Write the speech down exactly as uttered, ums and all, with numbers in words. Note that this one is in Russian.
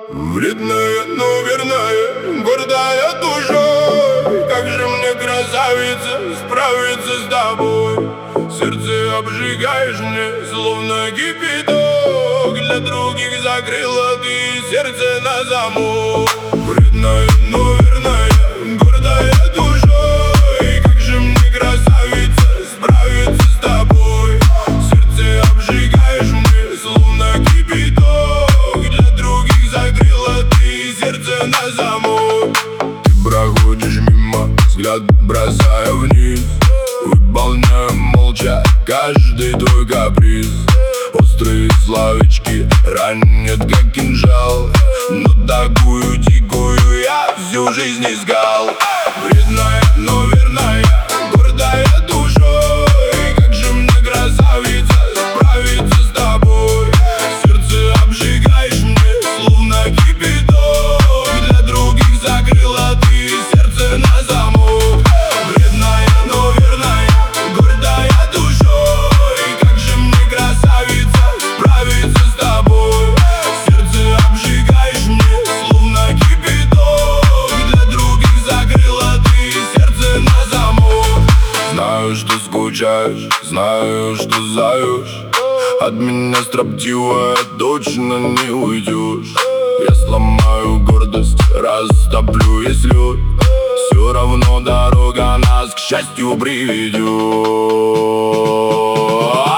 Вредная, но верная, гордая душой. Как же мне, красавица, справиться с тобой? Сердце обжигаешь мне, словно кипяток. Для других закрыла ты сердце на замок. Вредная, но верная, гордая душой. Как же мне, красавица, справиться с тобой? Сердце обжигаешь мне, словно кипяток. Для других закрыла ты сердце на замок. Ты проходишь мимо, взгляд бросая вниз. Выполняю молча каждый твой каприз. Острые словечки ранят, как кинжал, но такую дикую я всю жизнь искал. Вредная, но верная, гордая душой. Как же мне, красавица, справиться с тобой? Сердце обжигаешь мне, словно кипяток. Для других закрыла ты сердце на замок. Вредная, но верная, гордая душой. Как же мне, красавица, справиться с тобой? Сердце обжигаешь мне, словно кипяток. Для других закрыла ты сердце на замок. Знаю, что скучаешь, знаю, что зовешь. От меня строптивая точно не уйдешь. Я сломаю гордость, растоплю весь лед. Все равно дорога нас к счастью приведет.